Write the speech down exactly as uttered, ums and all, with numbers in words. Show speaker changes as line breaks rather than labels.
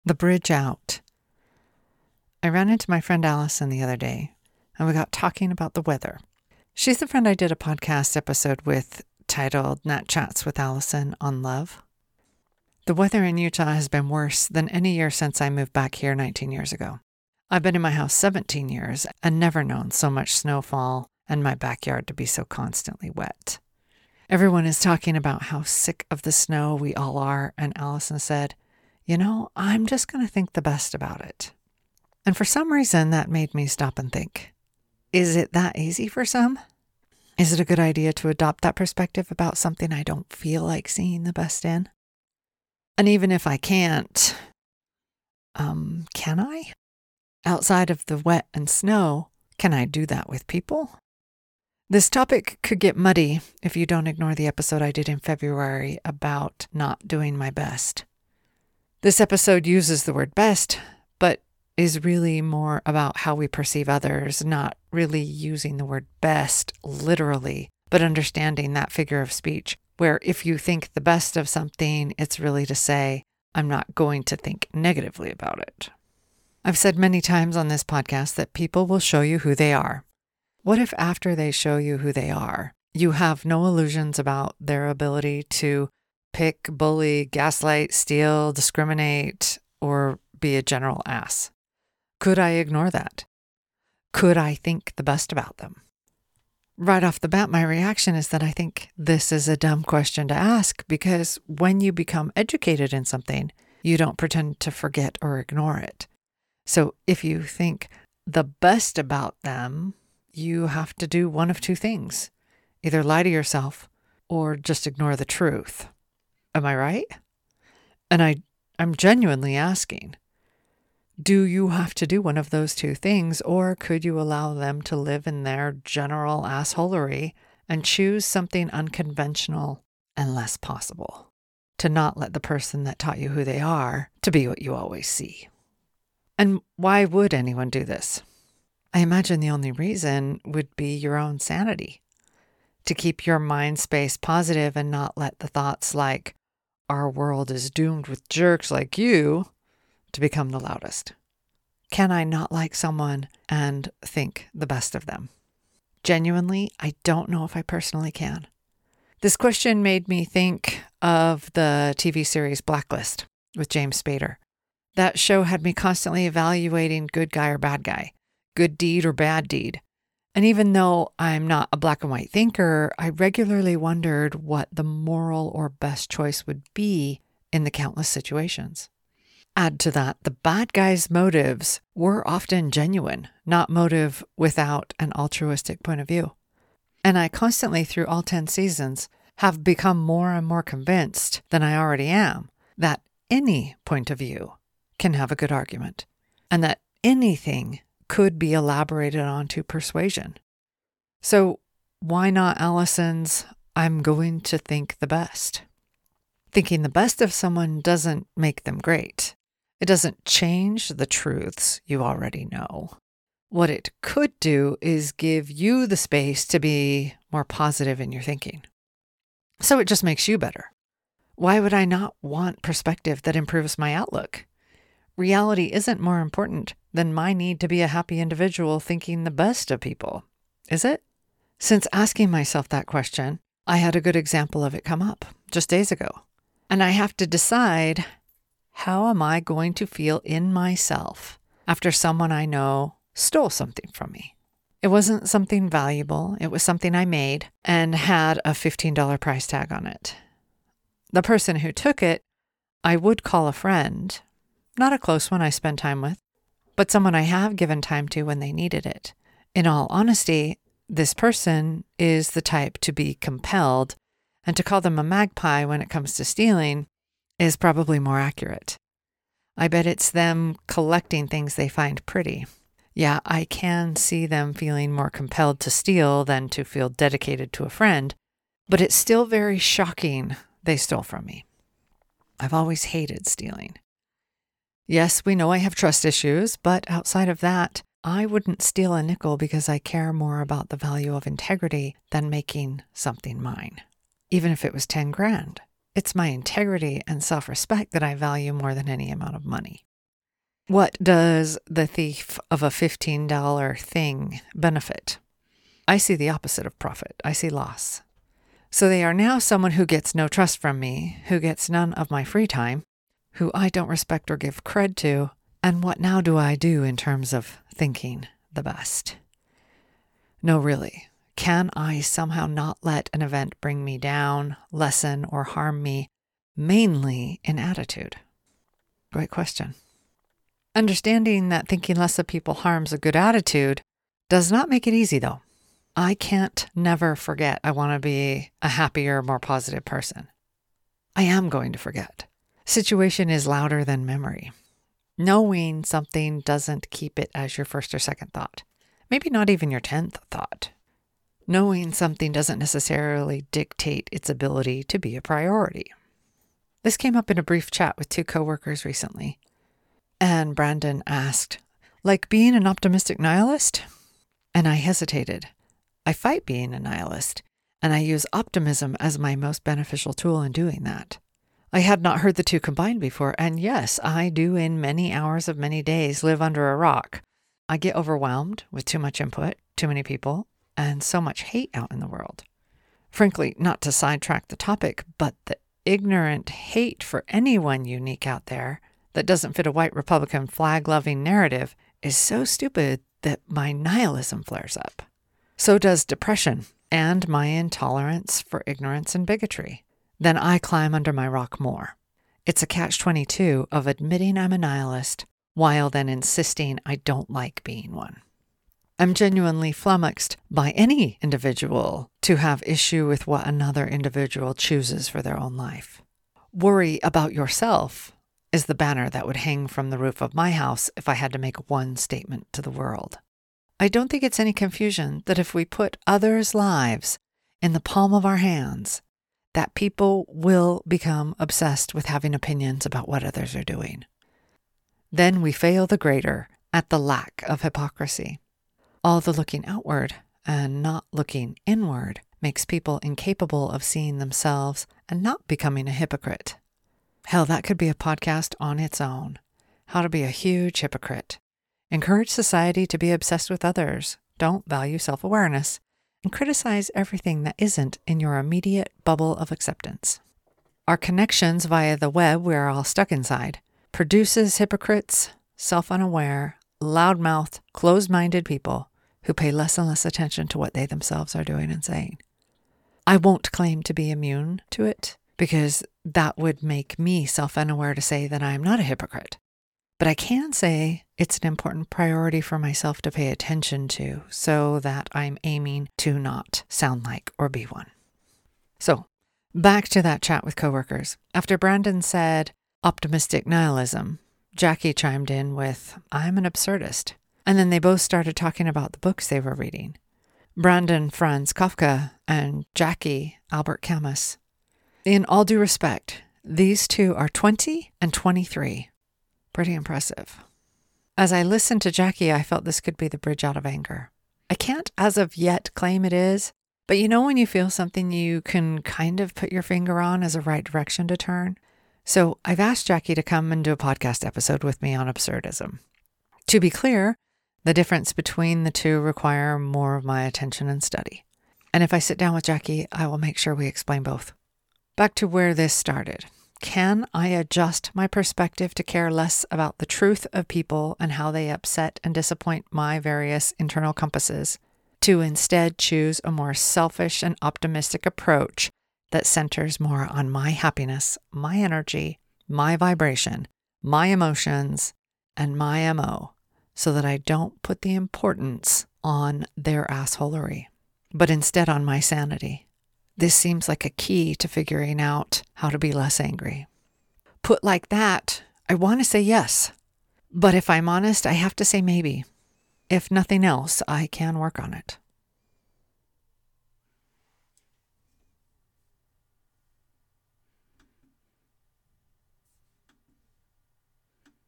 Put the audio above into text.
The bridge out. I ran into my friend Allison the other day, and we got talking about the weather. She's the friend I did a podcast episode with titled Nat Chats with Allison on Love. The weather in Utah has been worse than any year since I moved back here nineteen years ago. I've been in my house seventeen years and never known so much snowfall and my backyard to be so constantly wet. Everyone is talking about how sick of the snow we all are, and Allison said, you know, I'm just going to think the best about it. And for some reason, that made me stop and think, is it that easy for some? Is it a good idea to adopt that perspective about something I don't feel like seeing the best in? And even if I can't, um, can I? Outside of the wet and snow, can I do that with people? This topic could get muddy if you don't ignore the episode I did in February about not doing my best. This episode uses the word best, but is really more about how we perceive others, not really using the word best literally, but understanding that figure of speech, where if you think the best of something, it's really to say, I'm not going to think negatively about it. I've said many times on this podcast that people will show you who they are. What if after they show you who they are, you have no illusions about their ability to pick, bully, gaslight, steal, discriminate, or be a general ass? Could I ignore that? Could I think the best about them? Right off the bat, my reaction is that I think this is a dumb question to ask, because when you become educated in something, you don't pretend to forget or ignore it. So if you think the best about them, you have to do one of two things. Either lie to yourself or just ignore the truth. Am I right? And I, I'm genuinely asking, do you have to do one of those two things, or could you allow them to live in their general assholery and choose something unconventional and less possible? To not let the person that taught you who they are to be what you always see. And why would anyone do this? I imagine the only reason would be your own sanity. To keep your mind space positive and not let the thoughts like, our world is doomed with jerks like you, to become the loudest. Can I not like someone and think the best of them? Genuinely, I don't know if I personally can. This question made me think of the T V series Blacklist with James Spader. That show had me constantly evaluating good guy or bad guy, good deed or bad deed. And even though I'm not a black and white thinker, I regularly wondered what the moral or best choice would be in the countless situations. Add to that, the bad guy's motives were often genuine, not motive without an altruistic point of view. And I constantly, through all ten seasons, have become more and more convinced than I already am that any point of view can have a good argument, and that anything could be elaborated onto persuasion. So why not Allison's, I'm going to think the best? Thinking the best of someone doesn't make them great. It doesn't change the truths you already know. What it could do is give you the space to be more positive in your thinking. So it just makes you better. Why would I not want perspective that improves my outlook? Reality isn't more important than my need to be a happy individual thinking the best of people, is it? Since asking myself that question, I had a good example of it come up just days ago. And I have to decide, how am I going to feel in myself after someone I know stole something from me? It wasn't something valuable. It was something I made and had a fifteen dollars price tag on it. The person who took it, I would call a friend, not a close one I spend time with, but someone I have given time to when they needed it. In all honesty, this person is the type to be compelled, and to call them a magpie when it comes to stealing is probably more accurate. I bet it's them collecting things they find pretty. Yeah, I can see them feeling more compelled to steal than to feel dedicated to a friend, but it's still very shocking they stole from me. I've always hated stealing. Yes, we know I have trust issues, but outside of that, I wouldn't steal a nickel because I care more about the value of integrity than making something mine. Even if it was ten grand, it's my integrity and self-respect that I value more than any amount of money. What does the thief of a fifteen dollar thing benefit? I see the opposite of profit. I see loss. So they are now someone who gets no trust from me, who gets none of my free time, who I don't respect or give cred to, and what now do I do in terms of thinking the best? No, really. Can I somehow not let an event bring me down, lessen, or harm me, mainly in attitude? Great question. Understanding that thinking less of people harms a good attitude does not make it easy, though. I can't never forget I want to be a happier, more positive person. I am going to forget. Situation is louder than memory. Knowing something doesn't keep it as your first or second thought. Maybe not even your tenth thought. Knowing something doesn't necessarily dictate its ability to be a priority. This came up in a brief chat with two coworkers recently. And Brandon asked, like being an optimistic nihilist? And I hesitated. I fight being a nihilist, and I use optimism as my most beneficial tool in doing that. I had not heard the two combined before, and yes, I do in many hours of many days live under a rock. I get overwhelmed with too much input, too many people, and so much hate out in the world. Frankly, not to sidetrack the topic, but the ignorant hate for anyone unique out there that doesn't fit a white Republican flag-loving narrative is so stupid that my nihilism flares up. So does depression and my intolerance for ignorance and bigotry. Then I climb under my rock more. It's a catch twenty-two of admitting I'm a nihilist while then insisting I don't like being one. I'm genuinely flummoxed by any individual to have issue with what another individual chooses for their own life. Worry about yourself is the banner that would hang from the roof of my house if I had to make one statement to the world. I don't think it's any confusion that if we put others' lives in the palm of our hands, that people will become obsessed with having opinions about what others are doing. Then we fail the greater at the lack of hypocrisy. All the looking outward and not looking inward makes people incapable of seeing themselves and not becoming a hypocrite. Hell, that could be a podcast on its own. How to be a huge hypocrite. Encourage society to be obsessed with others. Don't value self-awareness. And criticize everything that isn't in your immediate bubble of acceptance. Our connections via the web we're all stuck inside produces hypocrites, self-unaware, loudmouthed, closed-minded people who pay less and less attention to what they themselves are doing and saying. I won't claim to be immune to it because that would make me self-unaware to say that I'm not a hypocrite. But I can say it's an important priority for myself to pay attention to so that I'm aiming to not sound like or be one. So, back to that chat with coworkers. After Brandon said optimistic nihilism, Jackie chimed in with, I'm an absurdist. And then they both started talking about the books they were reading. Brandon, Franz Kafka, and Jackie, Albert Camus. In all due respect, these two are twenty and twenty-three. Pretty impressive. As I listened to Jackie, I felt this could be the bridge out of anger. I can't as of yet claim it is, but you know when you feel something you can kind of put your finger on as a right direction to turn? So I've asked Jackie to come and do a podcast episode with me on absurdism. To be clear, the difference between the two require more of my attention and study. And if I sit down with Jackie, I will make sure we explain both. Back to where this started. Can I adjust my perspective to care less about the truth of people and how they upset and disappoint my various internal compasses, to instead choose a more selfish and optimistic approach that centers more on my happiness, my energy, my vibration, my emotions, and my M O, so that I don't put the importance on their assholery, but instead on my sanity? This seems like a key to figuring out how to be less angry. Put like that, I want to say yes. But if I'm honest, I have to say maybe. If nothing else, I can work on it.